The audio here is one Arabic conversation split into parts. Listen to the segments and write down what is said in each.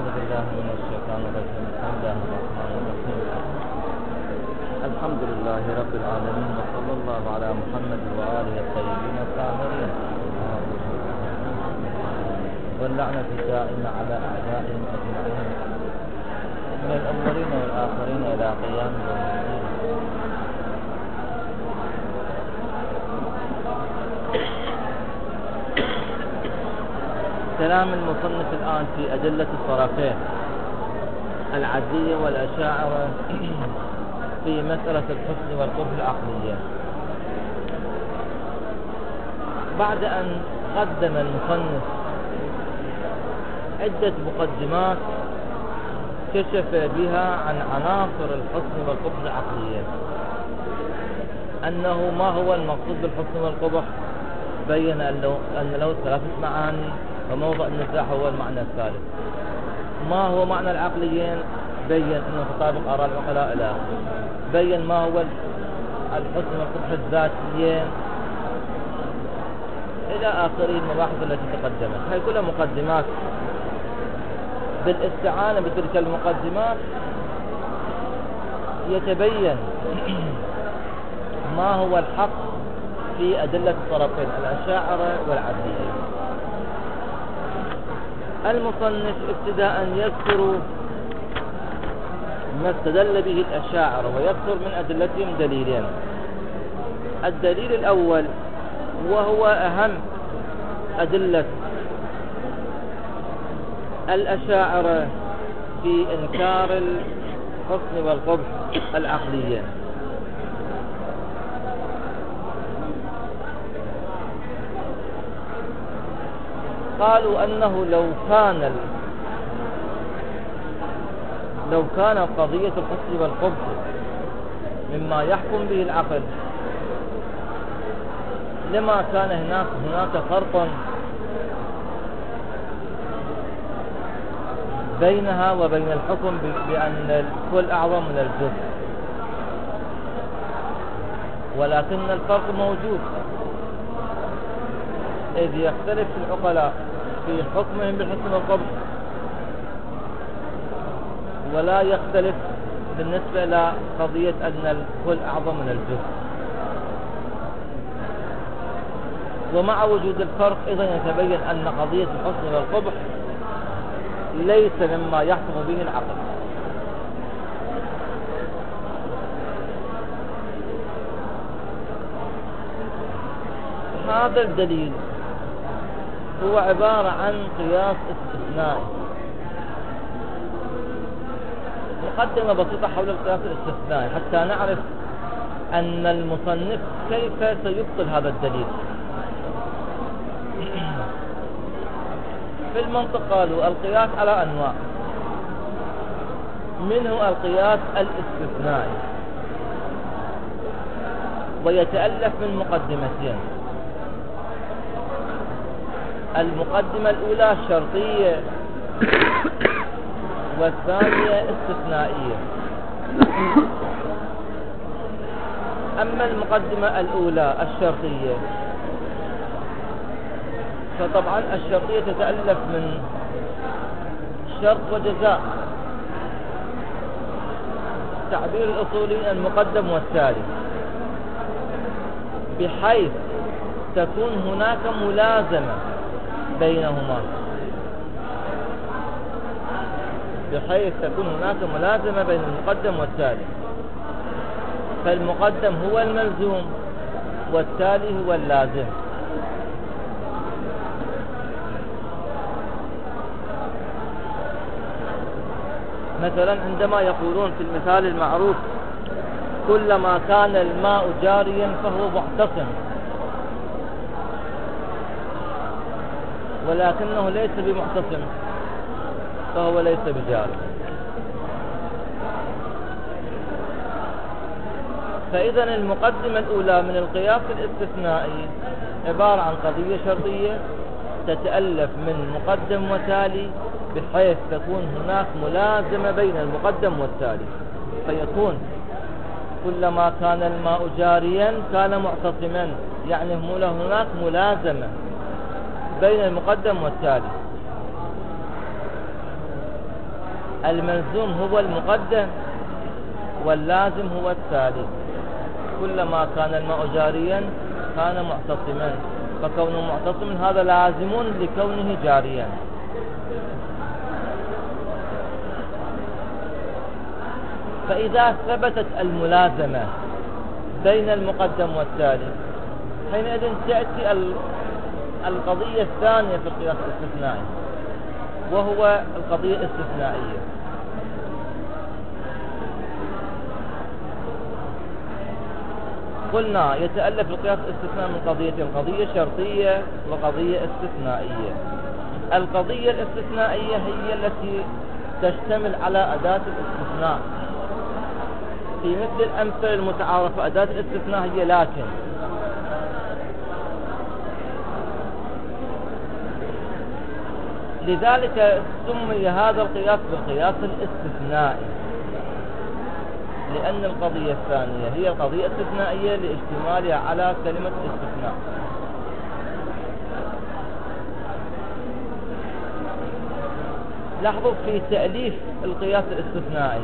أعوذ بالله من الشيطان الرجيم. بسم الله الرحمن الرحيم. الحمد لله رب العالمين، وصلى الله على محمد وآله الطيبين الطاهرين، واللعنة الدائمة على أعدائهم أجمعين من الأولين والآخرين إلى قيام يوم الدين. كلام المصنف الآن في أدلة الطرفين العدلية والأشاعرة في مسألة الحسن والقبح العقلية. بعد أن قدم المصنف عدة مقدمات كشف بها عن عناصر الحسن والقبح العقلية، أنه ما هو المقصود بالحسن والقبح، بين أن له ثلاثة معاني، وموضع النزاع هو المعنى الثالث. ما هو معنى العقليين، بين أنه تطابق آراء العقلاء إلى آخره. بين ما هو الحسن والقبح الذاتيين إلى آخر المباحث التي تقدمت. هذه كلها مقدمات. بالاستعانة بتلك المقدمات يتبين ما هو الحق في أدلة الطرفين الأشاعرة والعدلية. المصنف ابتداء يذكر ما استدل به الأشاعرة، ويذكر من أدلتهم دليلين. الدليل الأول وهو أهم أدلة الأشاعرة في إنكار الحسن والقبح العقلية. قالوا أنه لو كان قضية الحسن والقبح مما يحكم به العقل، لما كان هناك فرق بينها وبين الحكم بأن الكل أعظم من الجزء، ولكن الفرق موجود، إذ يختلف العقلاء في حكمهم بالحسن والقبح، ولا يختلف بالنسبة إلى قضية أن الكل أعظم من الجزء. ومع وجود الفرق إذن يتبين أن قضية الحسن والقبح ليس مما يحكم به العقل. هذا الدليل هو عبارة عن قياس استثنائي. مقدمة بسيطة حول القياس الاستثنائي حتى نعرف أن المصنف كيف سيبطل هذا الدليل. في المنطق قالوا القياس على أنواع، منه القياس الاستثنائي، ويتألف من مقدمتين. المقدمة الأولى شرطية، والثانية استثنائية. أما المقدمة الأولى الشرطية، فطبعا الشرطية تتألف من شرط وجزاء، تعبير الأصولي المقدم والتالي، بحيث تكون هناك ملازمة بينهما، بحيث تكون هناك ملازمة بين المقدم والتالي. فالمقدم هو الملزوم والتالي هو اللازم. مثلا عندما يقولون في المثال المعروف كلما كان الماء جاريا فهو محتصم، ولكنه ليس بمحتصم فهو ليس بجاري. فإذا المقدمة الأولى من القياس الاستثنائي عبارة عن قضية شرطية تتألف من مقدم وتالي، بحيث تكون هناك ملازمة بين المقدم والتالي، فيكون كلما كان الماء جاريا كان معتصما، يعني هناك ملازمة بين المقدم والتالي. الملزوم هو المقدم واللازم هو التالي. كلما كان الماء جاريا كان معتصما، فكونه معتصما هذا لازم لكونه جاريا. فإذا ثبتت الملازمة بين المقدم والتالي حينئذ تأتي القضية الثانية في القياس الاستثنائي، وهو القضية الاستثنائية. قلنا يتألف القياس الاستثناء من قضيتين، قضية شرطية وقضية استثنائية. القضية الاستثنائية هي التي تشتمل على أداة الاستثناء. في مثل الأمثلة المتعارفة أداة الاستثناء هي لكن. لذلك سمي هذا القياس بالقياس الاستثنائي، لأن القضية الثانية هي القضية الاستثنائية لاشتمالها على كلمة استثناء. لاحظوا في تأليف القياس الاستثنائي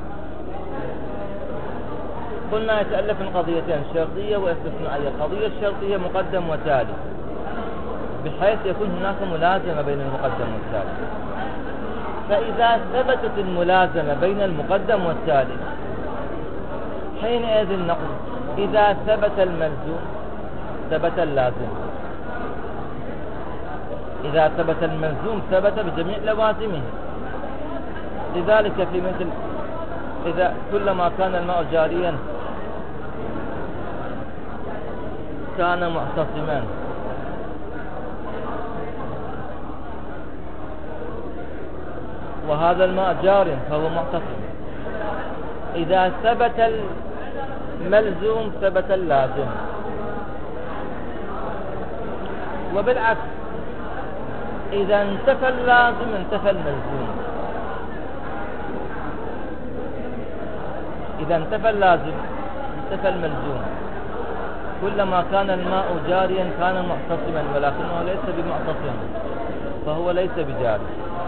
قلنا يتألف من قضيتين، شرطية واستثنائية. القضية الشرطية مقدم وتالي، بحيث يكون هناك ملازمة بين المقدم والتالي. فإذا ثبتت الملازمة بين المقدم والتالي حينئذ نقول إذا ثبت الملزوم ثبت اللازم. إذا ثبت الملزوم ثبت بجميع لوازمه. لذلك في مثل إذا كلما كان الماء جاريا كان معتصما، وهذا الماء جار فهو معتصم. إذا ثبت الملزوم ثبت اللازم، وبالعكس إذا انتفى اللازم انتفى الملزوم. إذا انتفى اللازم انتفى الملزوم. كلما كان الماء جاريا كان معتصما، ولكنه ليس بمعتصم، فهو ليس بجاري.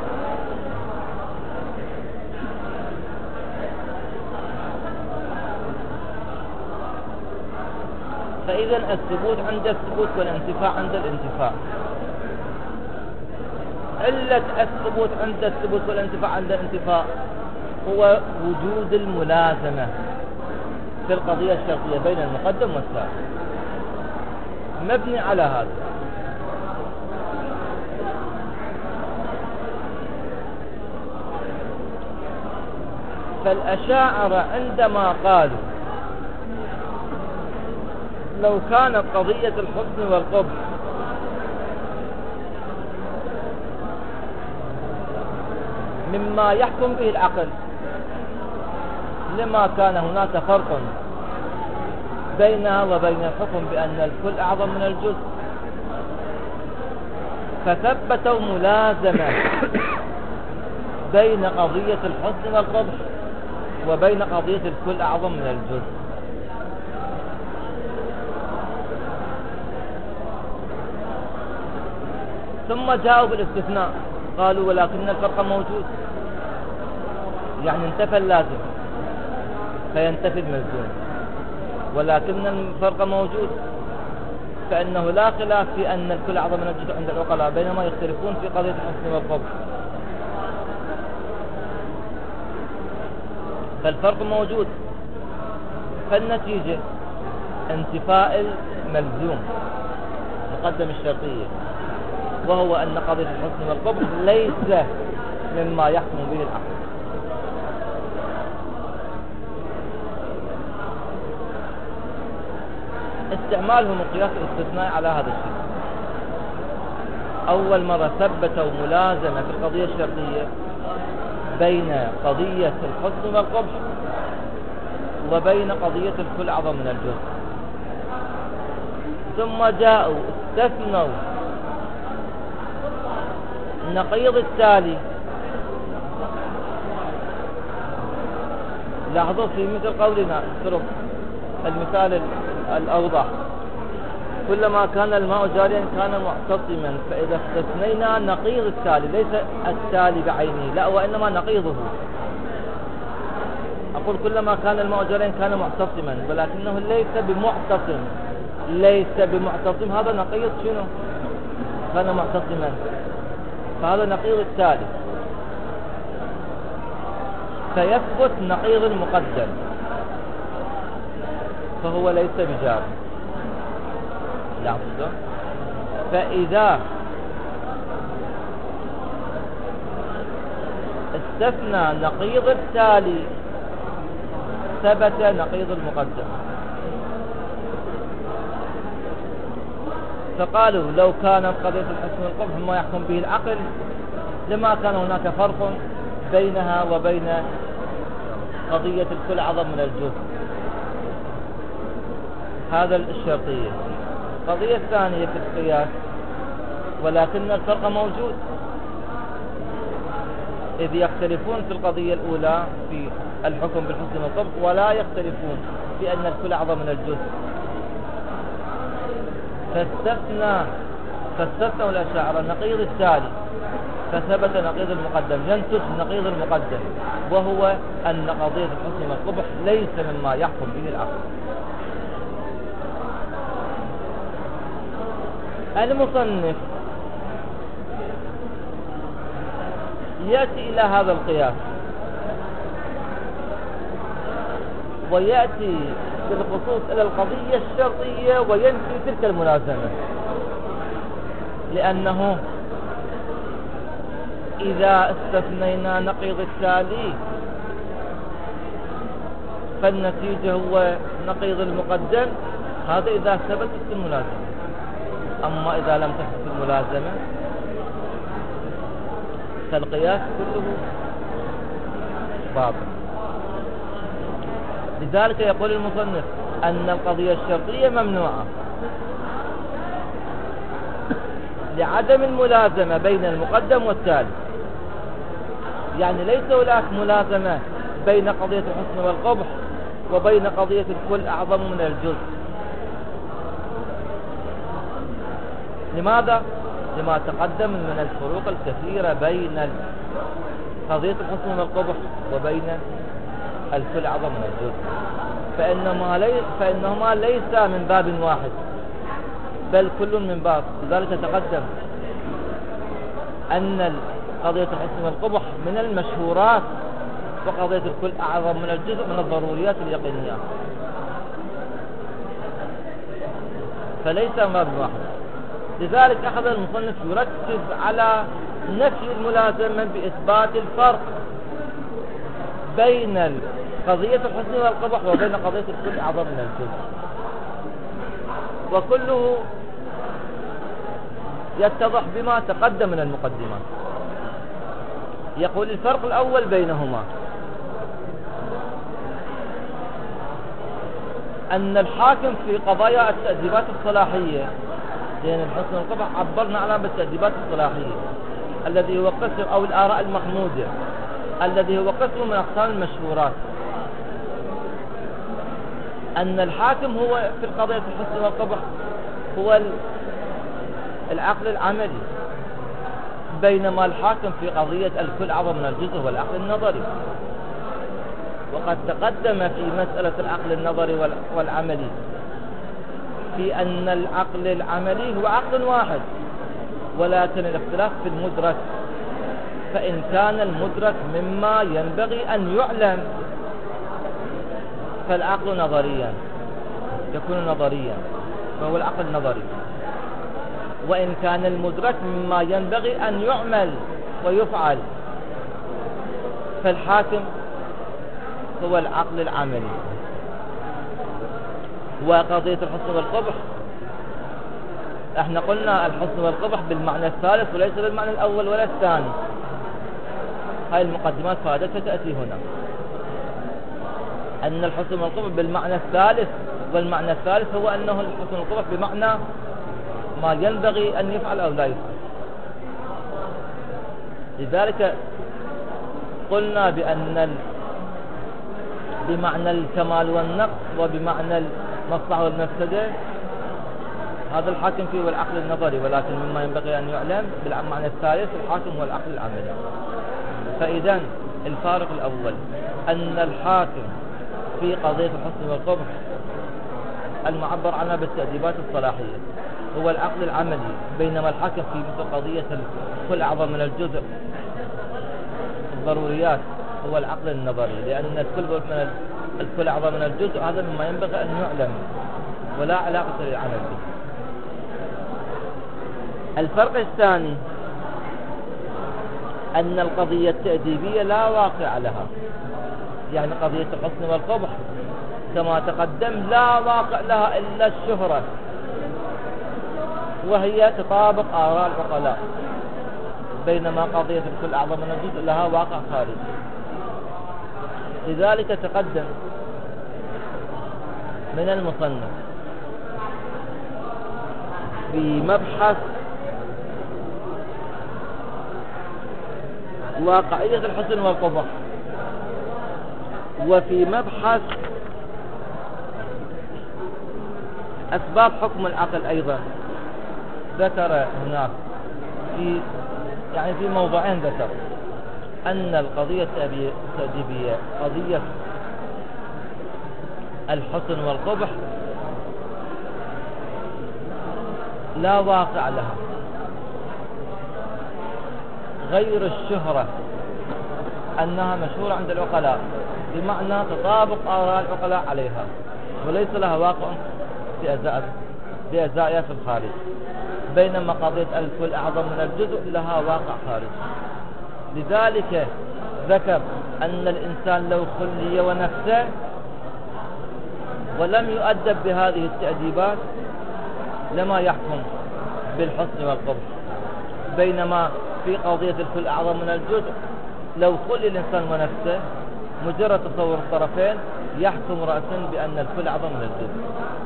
فإذا الثبوت عند الثبوت والانتفاع عند الانتفاع. علة الثبوت عند الثبوت والانتفاع عند الانتفاع هو وجود الملازمة في القضية الشرطية بين المقدم والتالي، مبني على هذا. فالأشاعرة عندما قالوا لو كانت قضية الحسن والقبح مما يحكم به العقل لما كان هناك فرق بينها وبين الحكم بأن الكل أعظم من الجزء، فثبتوا ملازمة بين قضية الحسن والقبح وبين قضية الكل أعظم من الجزء. ثم جاءوا بالاستثناء، قالوا ولكن الفرق موجود، يعني انتفى اللازم فينتفي الملزوم، ولكن الفرق موجود، فإنه لا خلاف في أن الكل أعظم من الجزء عند العقلاء، بينما يختلفون في قضية الحسن والقبح. فالفرق موجود، فالنتيجة انتفاء الملزوم مقدم الشرطية، وهو أن قضية الحسن والقبح ليس مما يحكم به العقل. استعمالهم القياس الاستثنائي على هذا الشيء. أول مرة ثبتوا ملازمة في القضية الشرطية بين قضية الحسن والقبح وبين قضية الكل أعظم من الجزء. ثم جاءوا استثنوا النقيض التالي. لاحظوا في مثل قولنا، اضرب المثال الأوضح، كلما كان الماء جاريا كان معتصما. فإذا استثنينا نقيض التالي، ليس التالي بعينه لا، وإنما نقيضه. أقول كلما كان الماء جاريا كان معتصما، ولكنه ليس بمعتصم. ليس بمعتصم هذا نقيض شنو؟ كان معتصما، فهذا نقيض التالي، فيثبت نقيض المقدم، فهو ليس بجار. لاحظوا، فإذا استثنى نقيض التالي ثبت نقيض المقدم. فقالوا لو كانت قضية الحسن والقبح ما يحكم به العقل لما كان هناك فرق بينها وبين قضية الكل أعظم من الجزء. هذا الشرطية. القضية الثانية في القياس، ولكن الفرق موجود، إذ يختلفون في القضية الأولى في الحكم بالحسن والقبح، ولا يختلفون في أن الكل أعظم من الجزء. فاستثنوا الأشاعرة نقيض التالي فثبت نقيض المقدم، ينتج نقيض المقدم، وهو أن قضية الحسن والقبح ليس مما يحكم به العقل. المصنف يأتي إلى هذا القياس ويأتي بالخصوص إلى القضية الشرطية وينفي تلك الملازمة، لأنه إذا استثنينا نقيض التالي فالنتيجة هو نقيض المقدم، هذا إذا ثبتت الملازمة. أما إذا لم تثبت الملازمة فالقياس كله باطل. لذلك يقول المصنف أن القضية الشرطية ممنوعة لعدم الملازمة بين المقدم والتالي. يعني ليس هناك ملازمة بين قضية الحسن والقبح وبين قضية الكل أعظم من الجزء. لماذا؟ لما تقدم من الفروق الكثيرة بين قضية الحسن والقبح وبين الكل أعظم من الجزء، فإنهما ليس من باب واحد بل كل من باب. لذلك تقدم أن قضية الحسن والقبح من المشهورات، وقضية الكل أعظم من الجزء من الضروريات اليقينيات، فليس من باب واحد. لذلك أخذ المصنف يركز على نفي الملازمة بإثبات الفرق بين قضية الحسن والقبح وبين قضية الكل أعظم من الجزء، وكله يتضح بما تقدم من المقدمات. يقول الفرق الأول بينهما أن الحاكم في قضايا التأديبات الصلاحية، لأن الحسن والقبح عبرنا عنها بالتأديبات الصلاحية الذي هو قسم، أو الآراء المحمودة الذي هو قسم من أقسام المشهورات، أن الحاكم هو في القضية الحسن والقبح هو العقل العملي، بينما الحاكم في قضية الكل أعظم من الجزء هو العقل النظري. وقد تقدم في مسألة العقل النظري والعملي في أن العقل العملي هو عقل واحد، ولكن الاختلاف في المدرك. فإن كان المدرك مما ينبغي أن يعلم فالعقل نظريا يكون نظريا، فهو العقل النظري. وإن كان المدرك مما ينبغي أن يعمل ويفعل فالحاكم هو العقل العملي. وقضية الحسن والقبح احنا قلنا الحسن والقبح بالمعنى الثالث وليس بالمعنى الأول ولا الثاني. هاي المقدمات فائدتها تأتي هنا، أن الحسن والقبح بالمعنى الثالث، والمعنى الثالث هو أنه الحسن والقبح بمعنى ما ينبغي أن يفعل أو لا يفعل. لذلك قلنا بأن بمعنى الكمال والنقص وبمعنى المصلحة والمفسدة هذا الحاكم فيه هو العقل النظري، ولكن مما ينبغي أن يعلم بالمعنى الثالث الحاكم هو العقل العملي. فإذا الفارق الأول أن الحاكم في قضية الحسن والقبح المعبر عنها بالتأديبات الصلاحية هو العقل العملي، بينما الحاكم في مثل قضية الكل أعظم من الجزء الضروريات هو العقل النظري، لأن الكل أعظم من الجزء هذا مما ينبغي أن يعلم ولا علاقة للعمل به. الفرق الثاني أن القضية التأديبية لا واقع لها، يعني قضية الحسن والقبح كما تقدم لا واقع لها إلا الشهرة، وهي تطابق آراء العقلاء، بينما قضية الكل أعظم من الجزء لها واقع خارجي. لذلك تقدم من المصنف في مبحث واقعية الحسن والقبح، وفي مبحث أسباب حكم العقل أيضا ذكر هناك في موضوعين ذكر أن القضية التأديبية قضية الحسن والقبح لا واقع لها غير الشهرة، أنها مشهورة عند العقلاء، بمعنى تطابق آراء العقلاء عليها، وليس لها واقع في أزايا في الخارج، بينما قضية الكل أعظم من الجزء لها واقع خارج. لذلك ذكر أن الإنسان لو خلي ونفسه ولم يؤدب بهذه التأديبات لما يحكم بالحسن والقبح، بينما في قضية الكل أعظم من الجزء لو خلي الإنسان ونفسه مجرد تصور الطرفين يحكم رأسا بأن الكل أعظم من الجزء.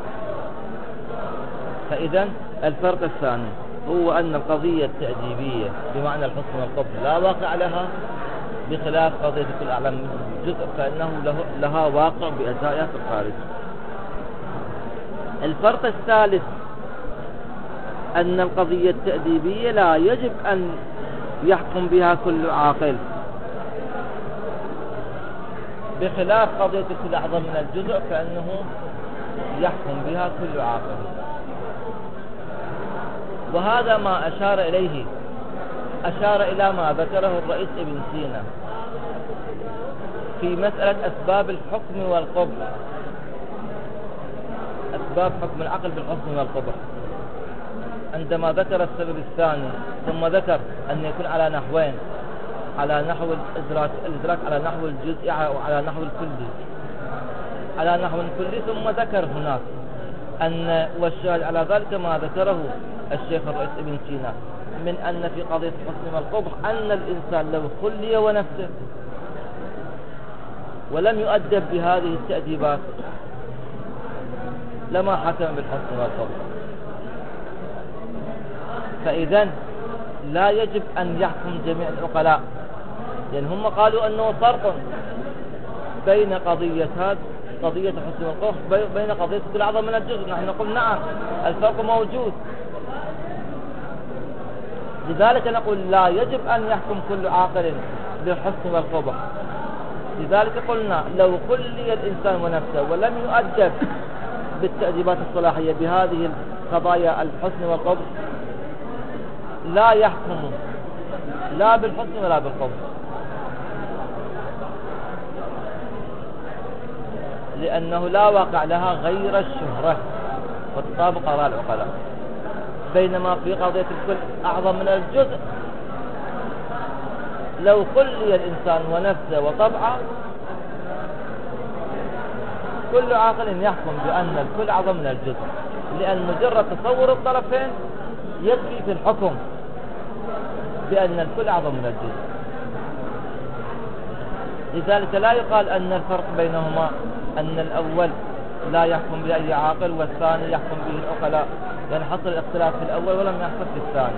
فإذا الفرق الثاني هو أن القضية التأديبية بمعنى الحسن والقبح لا واقع لها، بخلاف قضية الكل أعظم من الجزء فإنه لها واقع بأزايا في الخارج. الفرق الثالث أن القضية التأديبية لا يجب أن يحكم بها كل عاقل، بخلاف قضية الكل أعظم من الجزء فإنه يحكم بها كل عاقل. وهذا ما أشار إلى ما ذكره الرئيس ابن سينا في مسألة أسباب الحكم والقبح، أسباب حكم العقل بالحسن والقبح، عندما ذكر السبب الثاني ثم ذكر أن يكون على نحوين، على نحو الإدراك على نحو الجزئي وعلى نحو الكلي، على نحو الكلي، ثم ذكر هناك أن والشاهد على ذلك ما ذكره الشيخ الرئيس ابن سينا من أن في قضية الحسن والقبح أن الإنسان لو خلي ونفسه ولم يؤدب بهذه التأديبات لما حكم بالحسن والقبح. فإذا لا يجب أن يحكم جميع العقلاء، لأن هم قالوا أنه فرق بين قضية الحسن والقبح بين قضية الكل أعظم من الجزء. نحن نقول نعم الفرق موجود، لذلك نقول لا يجب أن يحكم كل عاقل بالحسن والقبح. لذلك قلنا لو خلي الإنسان ونفسه ولم يؤدب بالتأديبات الصلاحية بهذه القضايا الحسن والقبح لا يحكم لا بالحسن ولا بالقبح، لأنه لا واقع لها غير الشهرة وتطابق آراء العقلاء، بينما في قضية الكل أعظم من الجزء لو خلي الإنسان ونفسه وطبعه كل عاقل يحكم بأن الكل أعظم من الجزء، لأن مجرد تصور الطرفين يكفي في الحكم بأن الكل أعظم من الجزء. لذلك لا يقال أن الفرق بينهما أن الأول لا يحكم بأي عاقل والثاني يحكم به العقلاء، لأن حصل الاختلاف في الأول ولم يحصل في الثاني،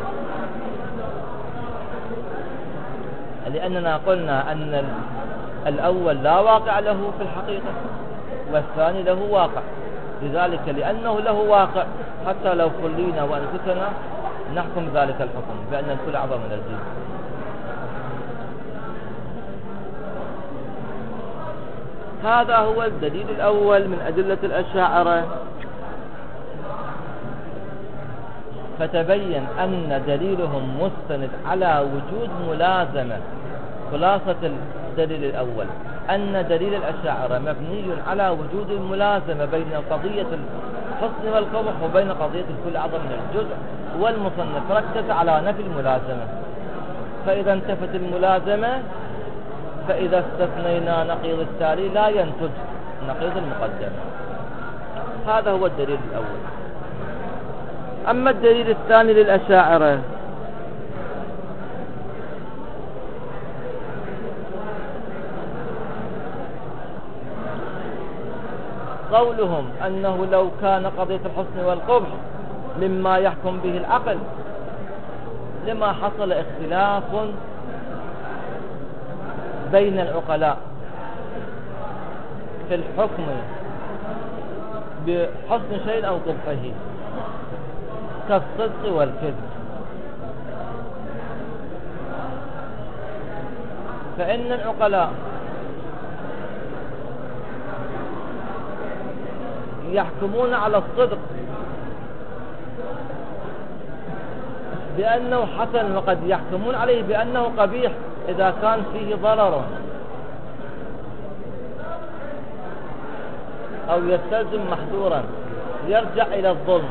لأننا قلنا أن الأول لا واقع له في الحقيقة والثاني له واقع. لذلك لأنه له واقع حتى لو خلينا وأنفسنا نحكم ذلك الحكم بأن الكل أعظم من الجزء. هذا هو الدليل الأول من أدلة الأشاعرة. فتبين أن دليلهم مستند على وجود ملازمة. خلاصة الدليل الأول أن دليل الأشاعرة مبني على وجود الملازمة بين قضية الحسن والقبح وبين قضية الكل أعظم من الجزء، والمصنف ركز على نفي الملازمة. فإذا انتفت الملازمة فإذا استثنينا نقيض التالي لا ينتج نقيض المقدم. هذا هو الدليل الأول. أما الدليل الثاني للأشاعرة قولهم أنه لو كان قضية الحسن والقبح مما يحكم به العقل لما حصل اختلاف بين العقلاء في الحكم بحسن شيء أو قبحه كالصدق والكذب. فإن العقلاء يحكمون على الصدق بأنه حسن، وقد يحكمون عليه بأنه قبيح إذا كان فيه ضرر أو يستلزم محظورا يرجع إلى الظلم.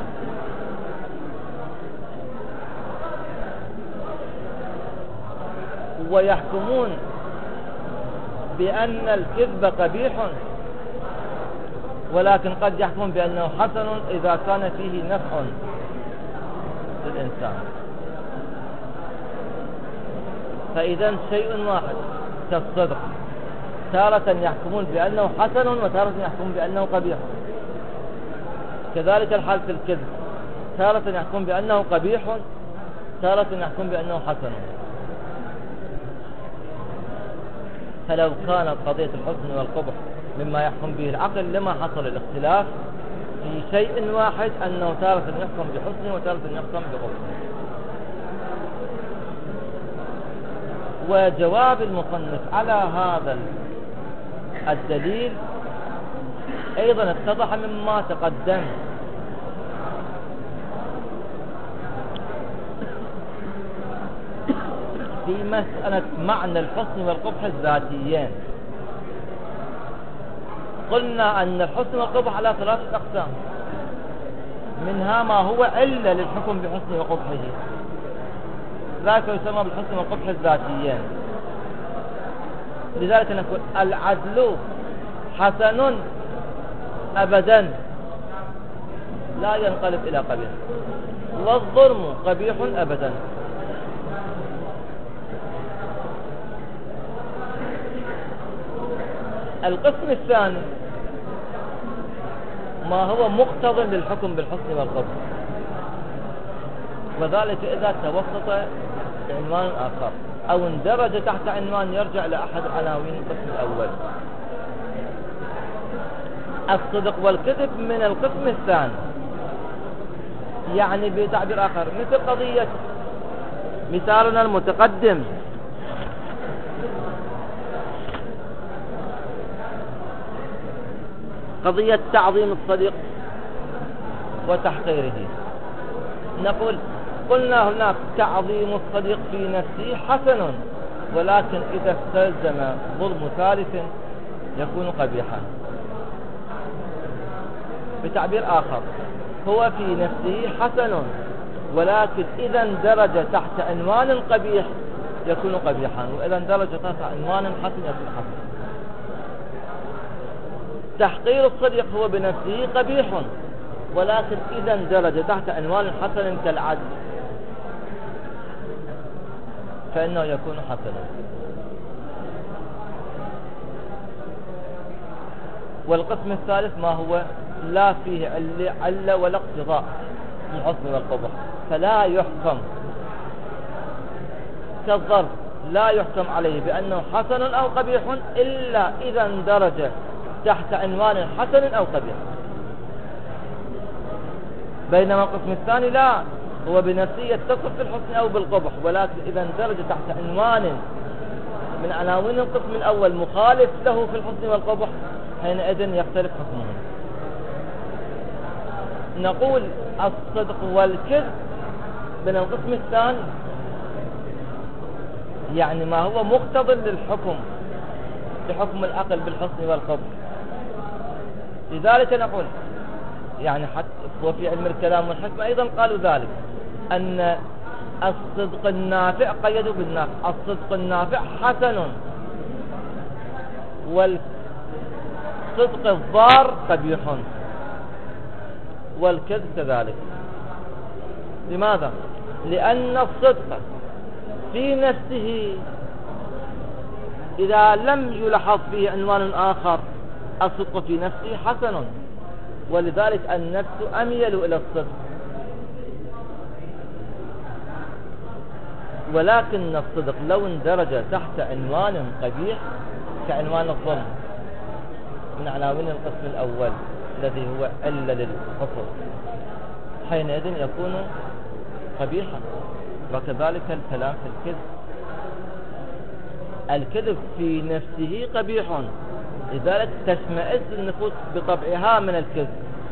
ويحكمون بأن الكذب قبيح، ولكن قد يحكم بأنه حسن إذا كان فيه نفع للإنسان. فإذا شيء واحد كالصدق تارة يحكمون بأنه حسن وتارة يحكمون بأنه قبيح. كذلك الحال في الكذب، تارة يحكم بأنه قبيح تارة يحكم بأنه حسن. فلو كانت قضية الحسن والقبح مما يحكم به العقل لما حصل الاختلاف في شيء واحد، أنه تارة يحكم بحسن وتارة يحكم بقبح. وجواب المصنف على هذا الدليل أيضا اتضح مما تقدم. في مسألة معنى الحسن والقبح الذاتيين قلنا أن الحسن والقبح على ثلاثة أقسام، منها ما هو علة للحكم بحسن وقبحه، ذلك يسمى بالحسن والقبح الذاتيين. لذلك نقول العدل حسن أبدا لا ينقلب إلى قبيح، والظلم قبيح أبدا. القسم الثاني ما هو مقتضى للحكم بالحسن والقبح، وذلك إذا توسط عنوان آخر أو اندرج تحت عنوان يرجع لأحد عناوين القسم الأول. الصدق والكذب من القسم الثاني، يعني بتعبير آخر مثل قضية مثالنا المتقدم قضية تعظيم الصديق وتحقيره. نقول قلنا هناك تعظيم الصديق في نفسه حسن، ولكن إذا استلزم ظلم ثالث يكون قبيحا. بتعبير آخر هو في نفسه حسن، ولكن إذا اندرج تحت عنوان قبيح يكون قبيحا، وإذا اندرج تحت عنوان حسن يكون حسنا. تحقير الصديق هو بنفسه قبيح، ولكن إذا اندرج تحت عنوان حسن كالعدل فإنه يكون حسنا. والقسم الثالث ما هو لا فيه علة ولا اقتضاء الحسن والقبح، فلا يحكم كالظرف لا يحكم عليه بأنه حسن أو قبيح إلا إذا اندرج تحت عنوان حسن أو قبيح. بينما القسم الثاني لا، هو بنفسه يتصف بالحسن أو بالقبح، ولكن إذا اندرج تحت عنوان من عناوين القسم الأول مخالف له في الحسن والقبح حينئذ يختلف حكمه. نقول الصدق والكذب من القسم الثاني يعني ما هو مقتضى للحكم بحكم العقل بالحسن والقبح. لذلك نقول يعني حتى وفي علم الكلام والحكمة أيضا قالوا ذلك، أن الصدق النافع قيدوا بالنافع، الصدق النافع حسن، والصدق الضار قبيح، والكذب كذلك. لماذا؟ لأن الصدق في نفسه إذا لم يلحظ فيه عنوان آخر الصدق في نفسه حسن، ولذلك النفس أميل إلى الصدق. ولكن الصدق لو اندرج تحت عنوان قبيح كعنوان الظلم من عناوين القسم الأول الذي هو علة للحكم حينئذ يكون قبيحا. وكذلك الكلام في الكذب، الكذب في نفسه قبيح، لذلك تشمئز النفوس بطبعها من الكذب.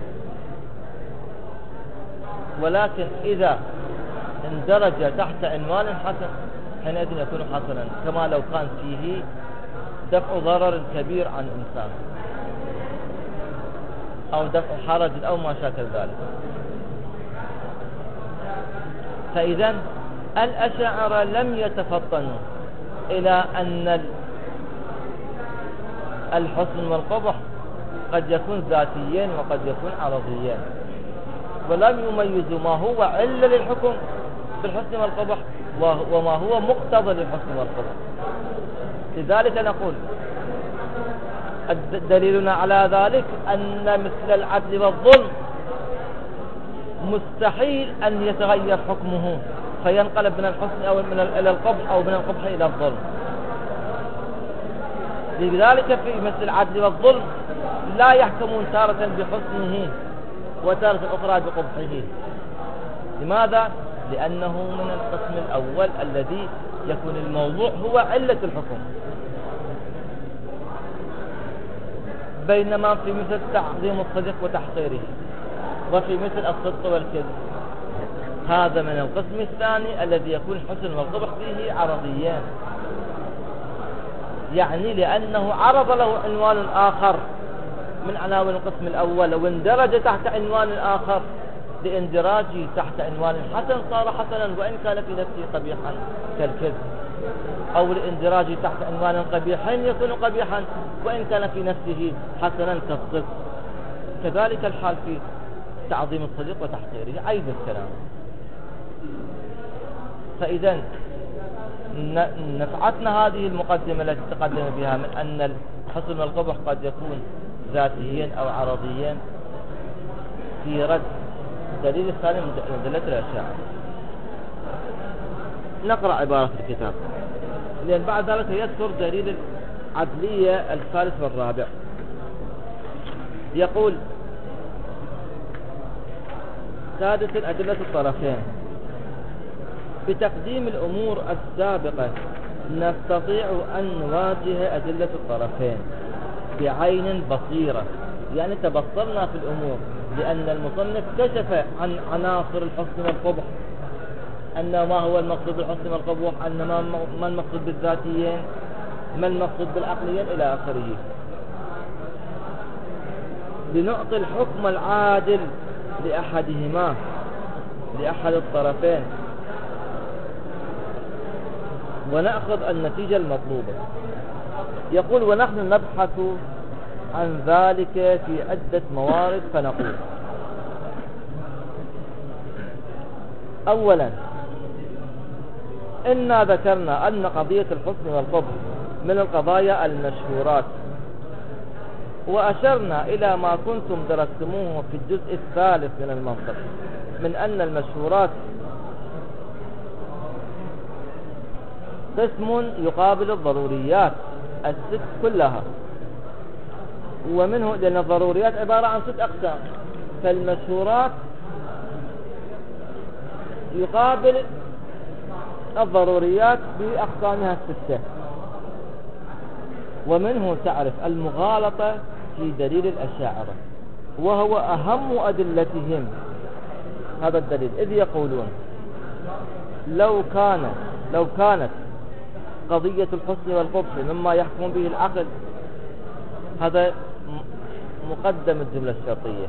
ولكن إذا اندرج تحت عنوان حسن حينئذ يكون حسنا، كما لو كان فيه دفع ضرر كبير عن إنسان أو دفع حرج أو ما شاكل ذلك. فإذا الأشاعرة لم يتفطنوا إلى أن الحسن والقبح قد يكون ذاتيين وقد يكون عرضيين، ولم يميزوا ما هو علة للحكم بالحسن والقبح وما هو مقتضى للحسن والقبح. لذلك نقول دليلنا على ذلك أن مثل العدل والظلم مستحيل أن يتغير حكمه فينقلب من الحسن أو إلى القبح أو من القبح إلى الظلم. لذلك في مثل العدل والظلم لا يحكمون تارة بحسنه وتارة أخرى بقبحه. لماذا؟ لأنه من القسم الأول الذي يكون الموضوع هو علة الحكم، بينما في مثل تعظيم الصدق وتحقيره وفي مثل الصدق والكذب هذا من القسم الثاني الذي يكون الحسن والقبح فيه عرضيان، يعني لأنه عرض له عنوان آخر من عناوين القسم الأول واندرج تحت عنوان آخر، لاندراجه تحت عنوان حسن صار حسنا وإن كان في نفسه قبيحا كالكذب، أو لاندراجه تحت عنوان قبيحين يكون قبيحا وإن كان في نفسه حسنا كالصدق. كذلك الحال في تعظيم الصديق وتحقيره عيد الكلام. فإذا نفعتنا هذه المقدمة التي تقدم بها من أن الحسن والقبح قد يكون ذاتيين أو عرضيين في رد الدليل الثاني من أدلة الأشاعرة. نقرأ عبارة في الكتاب، لأن بعد ذلك يذكر دليل العدلية الثالث والرابع. يقول: سادسا أدلة الطرفين. بتقديم الأمور السابقة نستطيع أن نواجه أدلة الطرفين بعين بصيرة، يعني تبصرنا في الأمور، لأن المصنف كشف عن عناصر الحسن والقبح، أن ما هو المقصود بالحسن والقبح، أن ما المقصود بالذاتيين، ما المقصود بالعقليين إلى آخره، لنعطي الحكم العادل لأحدهما، لأحد الطرفين، ونأخذ النتيجة المطلوبة. يقول: ونحن نبحث عن ذلك في عدة موارد، فنقول: أولا، إنا ذكرنا أن قضية الحسن والقبح من القضايا المشهورات، وأشرنا إلى ما كنتم درستموه في الجزء الثالث من المنطق، من أن المشهورات قسم يقابل الضروريات الست كلها، ومنه لأن الضروريات عبارة عن 6 أقسام، فالمشهورات يقابل الضروريات بأقسامها الستة. ومنه تعرف المغالطة في دليل الأشاعرة، وهو أهم أدلتهم هذا الدليل، إذ يقولون لو كانت قضية الحسن والقبح مما يحكم به العقل، هذا مقدم الجملة الشرطية،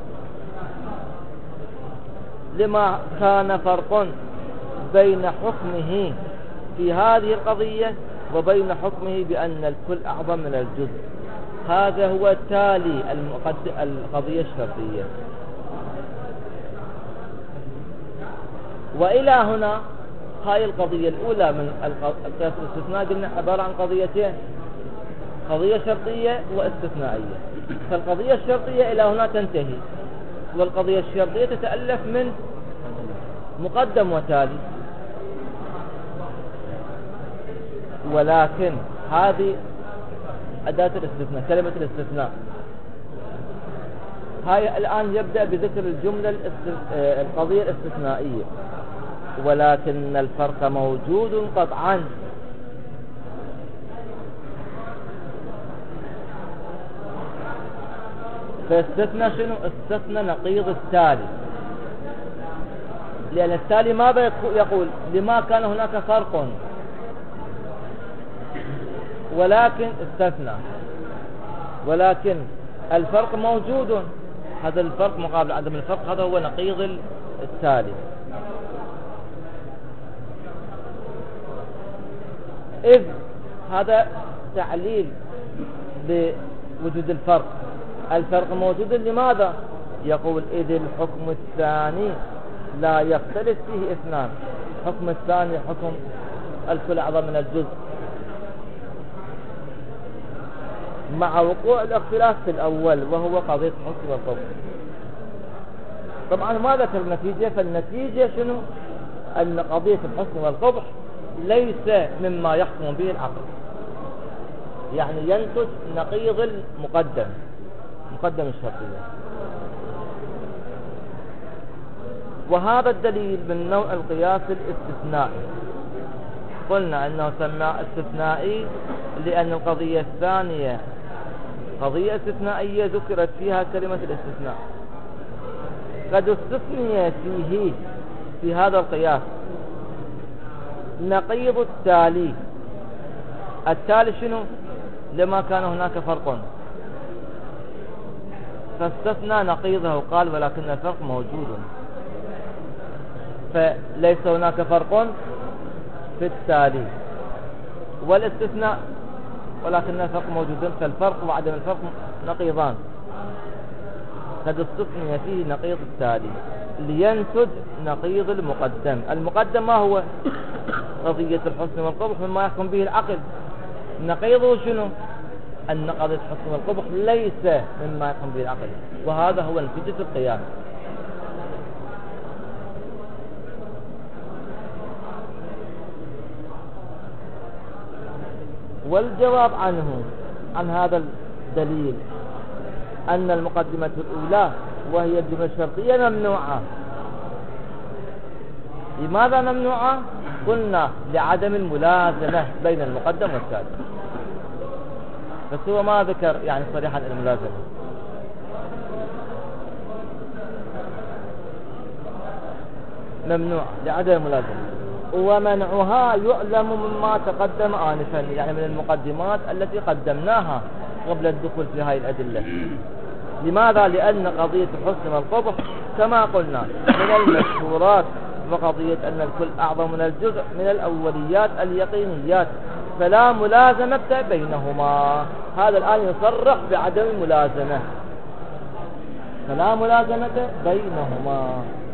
لما كان فرق بين حكمه في هذه القضية وبين حكمه بأن الكل أعظم من الجزء. هذا هو تالي القضية الشرطية. وإلى هنا هاي القضية الأولى من القياس الاستثناء قلنا عبارة عن قضيتين، قضية شرطية واستثنائية. فالقضية الشرطية إلى هنا تنتهي، والقضية الشرطية تتألف من مقدم وتالي. ولكن هذه أداة الاستثناء، كلمة الاستثناء، هاي الآن يبدأ بذكر الجملة القضية الاستثنائية. ولكن الفرق موجود قطعا، فاستثنى شنو؟ استثنى نقيض التالي، لأن التالي ماذا يقول؟ لما كان هناك فرق، ولكن استثنى، ولكن الفرق موجود. هذا الفرق مقابل عدم الفرق، هذا هو نقيض التالي. إذ هذا تعليل بوجود الفرق. الفرق موجود لماذا؟ يقول إذ الحكم الثاني لا يختلف فيه اثنان. الحكم الثاني حكم الكل أعظم من الجزء، مع وقوع الاختلاف في الأول وهو قضية الحسن والقبح. طبعا ما ذكر النتيجة، فالنتيجة شنو؟ أن قضية الحسن والقبح ليس مما يحكم به العقل، يعني ينتج نقيض المقدم، مقدم الشرطية. وهذا الدليل من نوع القياس الاستثنائي. قلنا أنه سمى استثنائي لأن القضية الثانية قضية استثنائية ذكرت فيها كلمة الاستثناء. قد استثني فيه في هذا القياس نقيض التالي. التالي شنو؟ لما كان هناك فرق، فاستثنى نقيضه، قال ولكن الفرق موجود. فليس هناك فرق في التالي والاستثناء، ولكن الفرق موجود، فالفرق وعدم الفرق نقيضان. قد استثني فيه نقيض التالي لينتج نقيض المقدم. المقدم ما هو؟ قضية الحسن والقبح مما يحكم به العقل. نقيضه شنو؟ أن قضية الحسن والقبح ليس مما يحكم به العقل، وهذا هو نتيجة القياس. والجواب عنه عن هذا الدليل أن المقدمة الأولى وهي الجملة الشرطية ممنوعة. لماذا ممنوعة؟ قلنا لعدم الملازمة بين المقدم والتالي، بس هو ما ذكر يعني صريحا الملازمة. ممنوع لعدم الملازمة. ومنعها يعلم مما تقدم آنفا، يعني من المقدمات التي قدمناها قبل الدخول في هذه الأدلة. لماذا؟ لأن قضية الحسن والقبح كما قلنا من المشهورات، وقضية أن الكل أعظم من الجزء من الأوليات اليقينيات، فلا ملازمة بينهما. هذا الآن يصرح بعدم الملازمة، فلا ملازمة بينهما،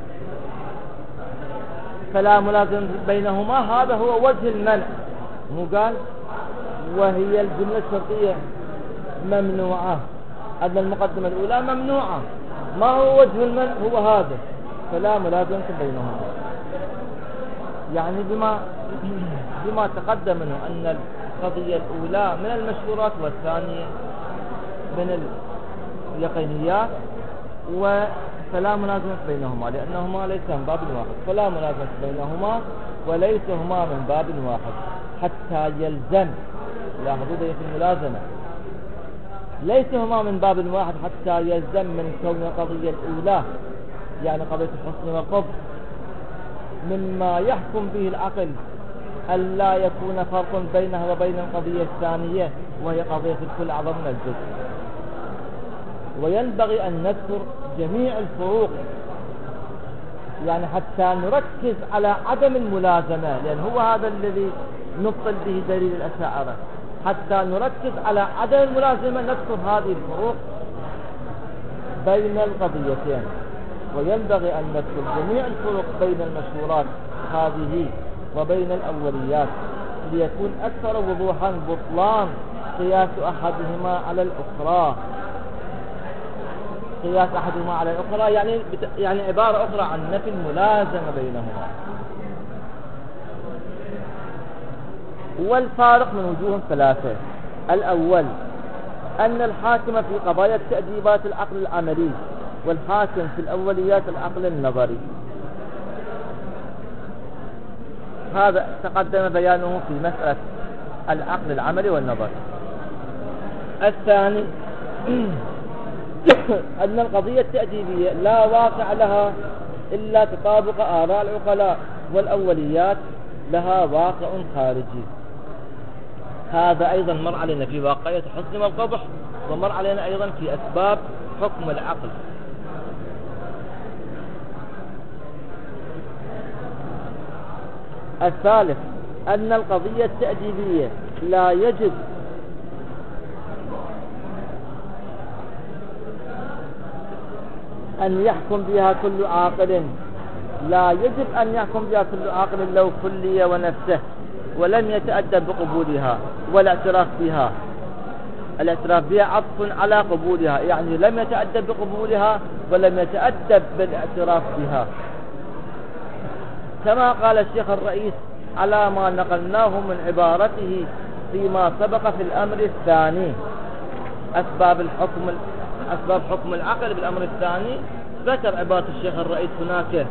فلا ملازمة بينهما. هذا هو وجه المنع. مو قال وهي الجملة الشرطية ممنوعة، أن المقدمة الأولى ممنوعة. ما هو وجه المنع؟ هو هذا، فلا ملازمة بينهما. يعني بما تقدم منه أن القضية الأولى من المشهورات والثانية من اليقينيات، فلا منازمة بينهما لأنهما ليس من باب واحد، فلا منازمة بينهما وليس هما من باب واحد حتى يلزم. لاحظوا في الملازمة ليس هما من باب واحد حتى يلزم من كون القضية الأولى يعني قضية الحسن والقبح مما يحكم به العقل ألا يكون فرق بينها وبين القضية الثانية وهي قضية الكل أعظم من الجزء. وينبغي أن نذكر جميع الفروق يعني حتى نركز على عدم الملازمة، لأن هو هذا الذي نبطل به دليل الأشاعرة. حتى نركز على عدم الملازمة نذكر هذه الفروق بين القضيتين، وينبغي أن نذكر جميع الفروق بين المشهورات هذه وبين الأوليات ليكون أكثر وضوحا بطلان قياس أحدهما على الأخرى. قياس أحدهما على الأخرى يعني عبارة أخرى عن نفي الملازمة بينهما. والفارق من وجوه ثلاثة. الأول أن الحاكم في قضايا التأديبات العقل العملي، والحاكم في الأوليات العقل النظري. هذا تقدم بيانه في مسألة العقل العملي والنظري. الثاني أن القضية التأديبية لا واقع لها إلا تطابق آراء العقلاء، والأوليات لها واقع خارجي. هذا أيضا مر علينا في واقعية الحسن والقبح، ومر علينا أيضا في أسباب حكم العقل. الثالث أن القضية التأديبية لا يجب أن يحكم بها كل عاقل، لا يجب أن يحكم بها كل عاقل لو كلي ونفسه ولم يتأدب بقبولها والاعتراف بها. الاعتراف بها عطف على قبولها، يعني لم يتأدب بقبولها ولم يتأدب بالاعتراف بها، كما قال الشيخ الرئيس على ما نقلناه من عبارته فيما سبق في الأمر الثاني. أسباب حكم العقل بالأمر الثاني ذكر عبارة الشيخ الرئيس هناك.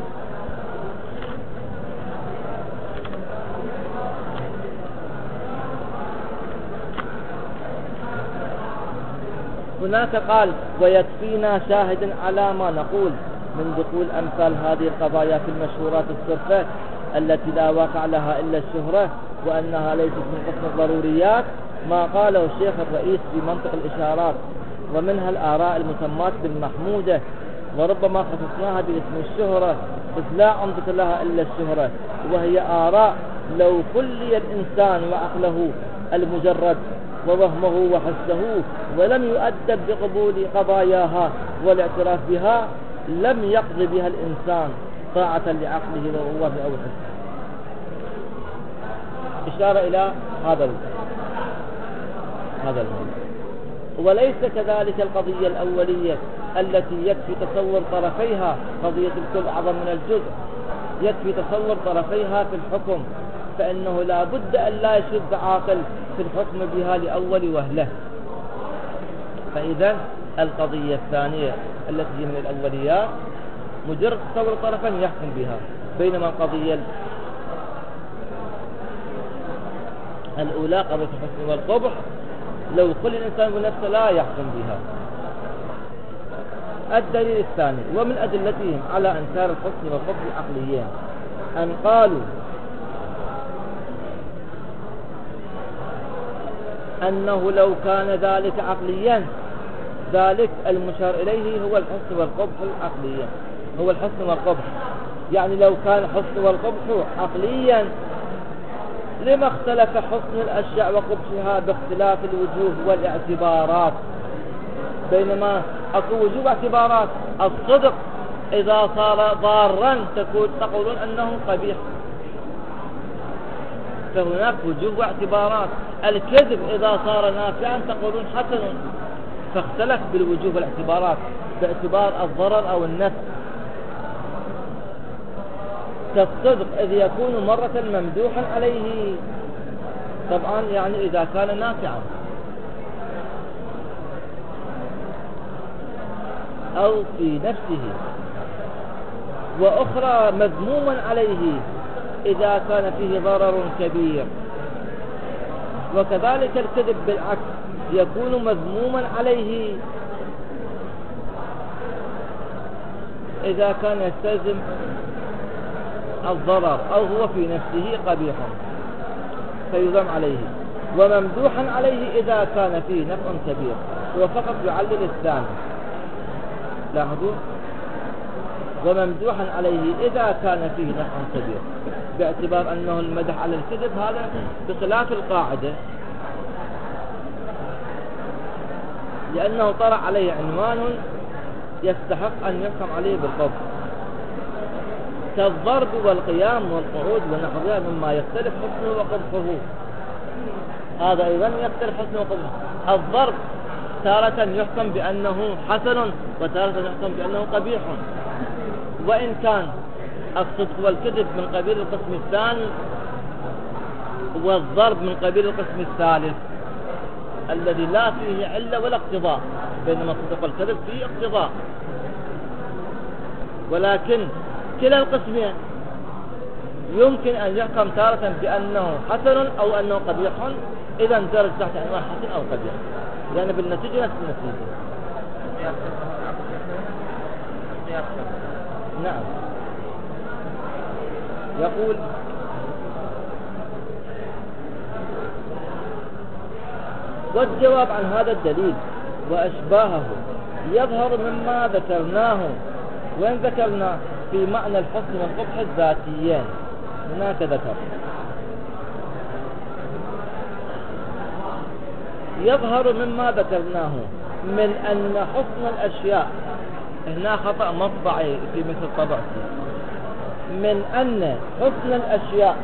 هناك قال: ويكفينا شاهد على ما نقول من دخول أمثال هذه القضايا في المشهورات الصرفة التي لا واقع لها إلا الشهرة، وأنها ليست من قسم الضروريات، ما قاله الشيخ الرئيس في منطق الإشارات، ومنها الآراء المسمات بالمحمودة، وربما خصصناها باسم الشهرة إذ لا عمدة لها إلا الشهرة، وهي آراء لو كلي الإنسان وعقله المجرد ووهمه وحسه ولم يؤدب بقبول قضاياها والاعتراف بها لم يقضي بها الإنسان طاعة لعقله ورواه أو حسه. إشارة إلى هذا الموضوع. وليس كذلك القضية الأولية التي يكفي تصور طرفيها، قضية الكل أعظم من الجزء، يكفي تصور طرفيها في الحكم، فإنه لا بد أن لا يشد عاقل في الحكم بها لأول وهلة. فإذا القضية الثانية التي من الأوليات مجرد تصور طرفا يحكم بها، بينما القضية الأولى قضية الحسن والقبح لو كل الإنسان بنفسه لا يحكم بها. الدليل الثاني ومن أدلتهم على أنكار الحسن والقبح العقليين أن قالوا أنه لو كان ذلك عقليا ذلك المشار إليه هو الحسن والقبح العقليين، هو الحسن والقبح، يعني لو كان الحسن والقبح عقليا لما اختلف حسن الأشياء وقبحها باختلاف الوجوه والاعتبارات، بينما أكو وجوه اعتبارات. الصدق إذا صار ضارا تقولون أنه قبيح، فهناك وجوه واعتبارات. الكذب إذا صار نافعا تقولون حسن، فاختلف بالوجوه والاعتبارات باعتبار الضرر أو النفع. كالصدق إذ يكون مرة ممدوحا عليه، طبعا يعني إذا كان نافعا، أو في نفسه وأخرى مذموما عليه إذا كان فيه ضرر كبير. وكذلك الكذب بالعكس يكون مذموما عليه إذا كان يستلزم الضرر أو هو في نفسه قبيح فيذم عليه، وممدوحا عليه إذا كان فيه نفع كبير. هو فقط يعلل الثاني، لاحظوا، وممدوحا عليه إذا كان فيه نفع كبير، باعتبار أنه المدح على الكذب هذا بخلاف القاعدة، لأنه طرأ عليه عنوان يستحق أن يحكم عليه بالقبض، كالضرب والقيام والقعود ونحوها مما يختلف حسنه وقبحه. هذا أيضا يختلف حسنه وقبحه. الضرب تارة يحكم بأنه حسن وتارة يحكم بأنه قبيح، وإن كان الصدق والكذب من قبيل القسم الثاني والضرب من قبيل القسم الثالث الذي لا فيه علة ولا اقتضاء، بينما الصدق والكذب فيه اقتضاء. ولكن كلا القسمين يمكن أن يحكم تارة بأنه حسن أو أنه قبيح، إذا اندرج تحت عنوان حسن أو قبيح، يعني بالنتيجة نفس النتيجة. نعم. يقول والجواب عن هذا الدليل وأشباهه يظهر مما ذكرناه، وين ذكرنا؟ في معنى الحسن والقبح الذاتيين، هناك ذكر. يظهر مما ذكرناه من أن حسن الأشياء، هنا خطأ مطبعي في مثل طبعتي، من أن حسن الأشياء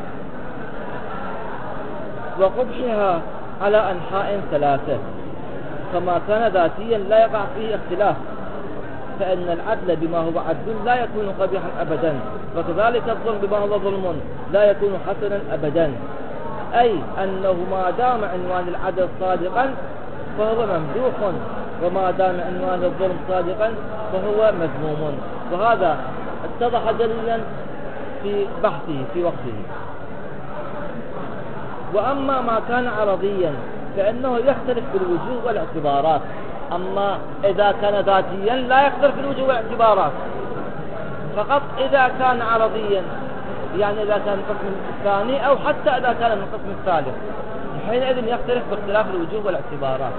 وقبحها على أنحاء ثلاثة، كما كان ذاتيا لا يقع فيه اختلاف، فإن العدل بما هو عدل لا يكون قبيحا أبدا، وكذلك الظلم بما هو ظلم لا يكون حسنا أبدا. أي أنه ما دام عنوان العدل صادقا فهو ممدوح، وما دام عنوان الظلم صادقا فهو مذموم. وهذا اتضح دليلا في بحثه في وقته. وأما ما كان عرضيا فإنه يختلف بالوجوه والاعتبارات. أما إذا كان ذاتيا لا يختلف بالوجوه والاعتبارات، فقط إذا كان عرضيا، يعني إذا كان القسم الثاني أو حتى إذا كان من القسم الثالث، حينئذ يختلف باختلاف الوجوه والاعتبارات.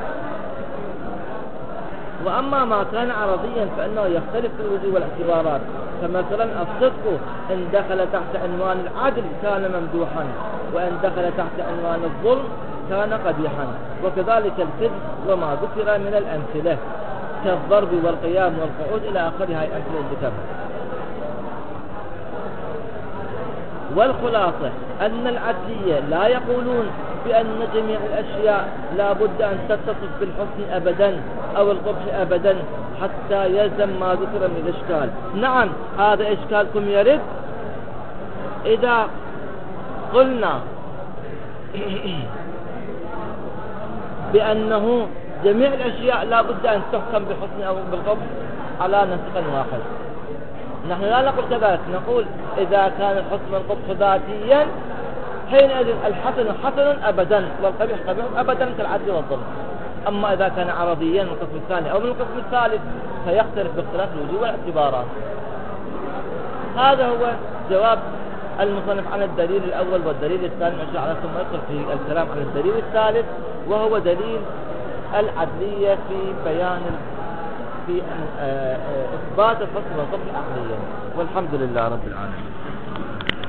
وأما ما كان عرضيا فإنه يختلف بالوجوه والاعتبارات، فمثلا الصدق إن دخل تحت عنوان العدل كان ممدوحا، وإن دخل تحت عنوان الظلم كان قبيحا. وكذلك الكذب وما ذكر من الأمثلة كالضرب والقيام والقعود إلى آخر هاي الأمثلة الذكرها. والخلاصة أن العدلية لا يقولون بأن جميع الأشياء لا بد أن تتصف بالحسن أبدا أو القبح أبدا حتى يلزم ما ذكر من الإشكال. نعم، هذا إشكالكم يرد إذا قلنا بأنه جميع الأشياء لا بد أن تحكم بالحسن أو بالقبح على نسق واحد. نحن لا نقول كذلك، نقول إذا كان الحسن والقبح ذاتيا حينئذ الحسن حسن أبدا والقبيح قبيح أبدا كالعدل والظلم. أما إذا كان عرضيا من القسم الثاني أو من القسم الثالث فيختلف باختلاف الوجوه والاعتبارات. هذا هو جواب المصنف عن الدليل الأول والدليل الثاني، إن شاء الله ثم يدخل في الكلام عن الدليل الثالث، وهو دليل العدلية في بيان في إثبات الحسن والقبح عقليا. والحمد لله رب العالمين.